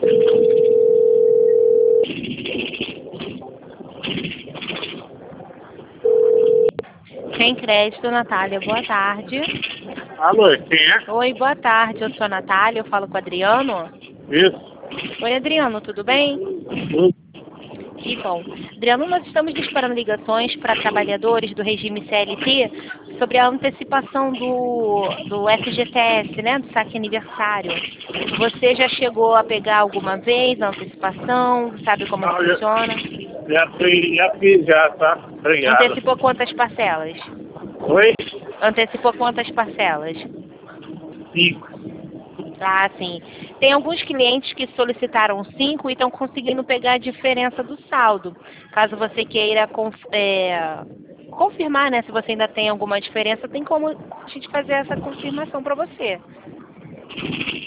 Sem crédito, Natália, boa tarde. Alô, quem é? Oi, boa tarde, eu sou a Natália, eu falo com o Adriano. Isso. Oi, Adriano, tudo bem? Que bom. Adriano, nós estamos disparando ligações para trabalhadores do regime CLT sobre a antecipação do FGTS, né, do saque aniversário. Você já chegou a pegar alguma vez a antecipação? Sabe como Não, funciona? Já fiz, tá? Obrigado. Antecipou quantas parcelas? Oi? Antecipou quantas parcelas? 5. Ah, sim. Tem alguns clientes que solicitaram 5 e estão conseguindo pegar a diferença do saldo. Caso você queira confirmar, né, se você ainda tem alguma diferença, tem como a gente fazer essa confirmação para você.